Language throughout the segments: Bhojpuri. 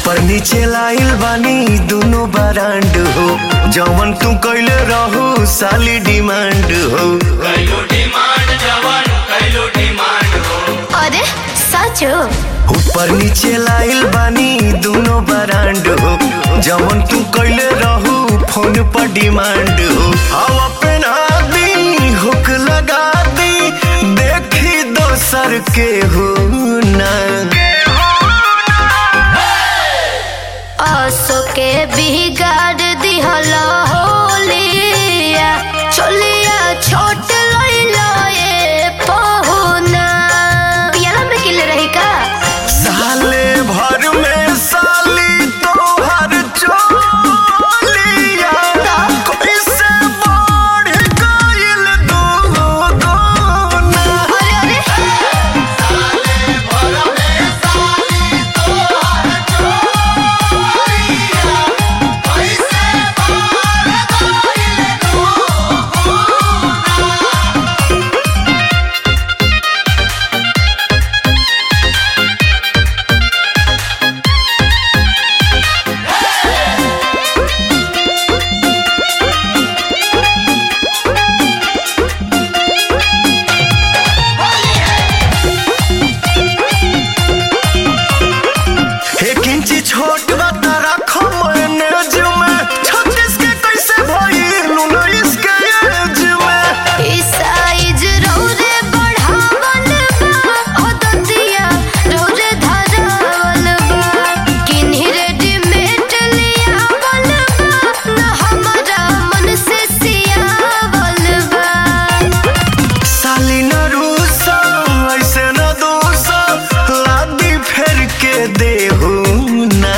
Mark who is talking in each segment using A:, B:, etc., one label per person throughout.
A: ऊपर नीचे लाइल बानी दोनों ब्रांड हो, जवन तू कैले रहू साली डिमांड हो।
B: कैलो डिमांड जवन कैलो डिमांड हो।
C: अरे सच हो?
A: ऊपर नीचे लाइल बानी दोनों ब्रांड हो, जवन तू कैले रहू फोन पर डिमांड हो। हवा पहना दी हुक लगा दी देखी दोसर के हो ना।
C: आसो के बिगाड़ दिहला होलिया चलिया छोट लइला ए पहुना। पियाला में किले रही का?
A: साले भर में साली तोहर चोलिया कैसे बढ़ गइल दुगुना।
C: अरे अरे
B: साले भर में साली तोहर चोलिया कैसे बढ़ गइल दुगुना।
A: एक इंची छोट बात रखो मैनेज में, 36 के कैसे भइल 19 के एज में।
C: ई साइज रौरे बढ़ावल बा ओ दतिया रौरे धरावल बा। किन्ही रेडीमेड लियावल बा ना हमारा मन से सियावल बा।
A: साली न रूसा ऐसे न दूसा लादी फेर के देहू ना।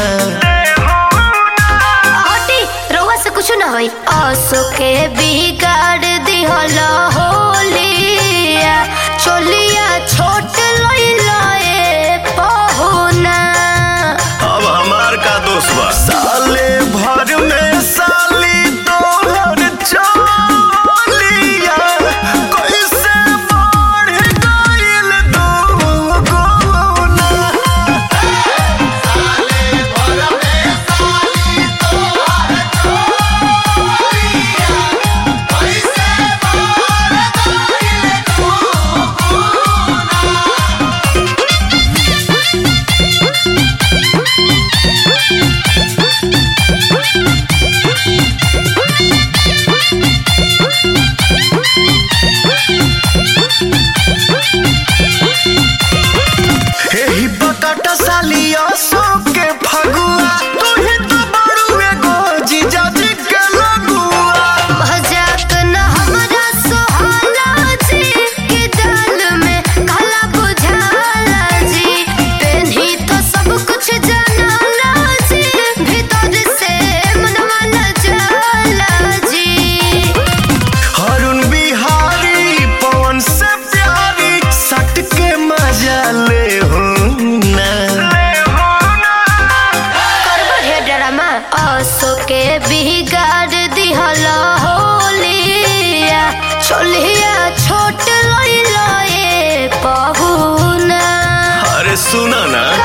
C: हटी रउआ से कुछ ना होई। आसो के बिगाड़ दिहला होलिया चलिया छोट लइला ए पहुना।
A: अब हमार का दोस्त बा। साले भर में साली तोहर चोलिया कैसे बढ़ गइल दुगुना।
B: साले भर में साली तोहर चोलिया कैसे बढ़ गइल दुगुना।
A: एही बकट सालिया सो के फगुआ तू ही तो बड़ू एगो जीजाजी के लगुआ।
C: मजाक न हमरा सोहाला जी के दाल में काला बुझाला जी। पेन्ही तो सब कुछ जानाला जी भीतर से मनवा न जाला जी।
A: अरुण बिहारी पवन से प्यारी सट के मजा ले हो ना।
C: करबो हे ड्रामा। आसो के बिगाड़ दिहला होलिया चलिया छोट लइला ए पहुना।
A: अरे सुना ना